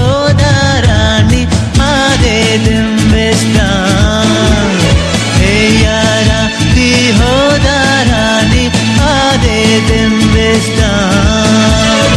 ಹೋದಾರಾಣಿ ಆದೆ ದಿಂಬಿಸ್ತಾನ್ ಹೇ ಯಾರ ದಿ ಹೋದಾರಾಣಿ ಆದೆ ದಿಂಬಿಸ್ತಾನ್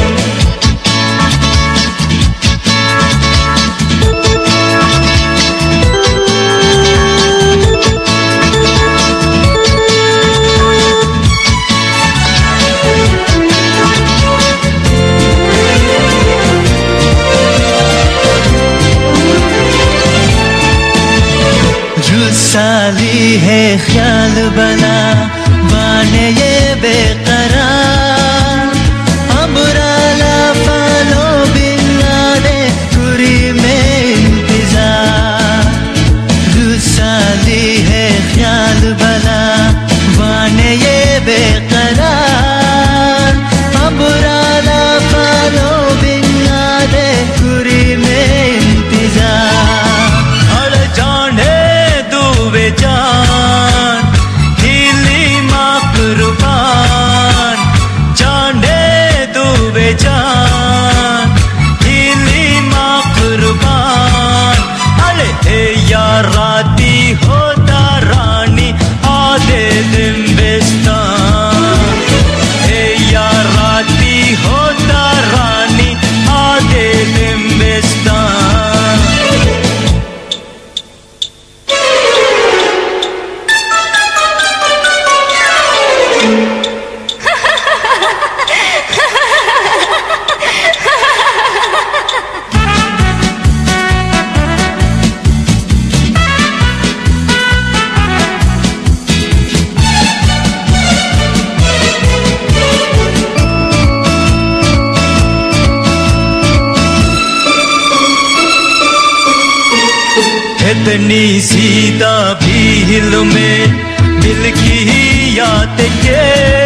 साली है ख्याल बना बाने ये बेकरार अबराला फालो बिनारे कुरी में इंतजार साली है ख्याल बना बाने ये बेकरार अबराला फालो बिनारे कुरी में इंतजार और जाने जान हिली माँ कुर्बान जाने दुबे जान हिली माँ कुर्बान अरे हे यार राती होता रानी आधे दिम्बिस्तान हे यार राती होता रानी आधे दिम्बिस्तान इतनी सीधा भी हिल में दिल की याद के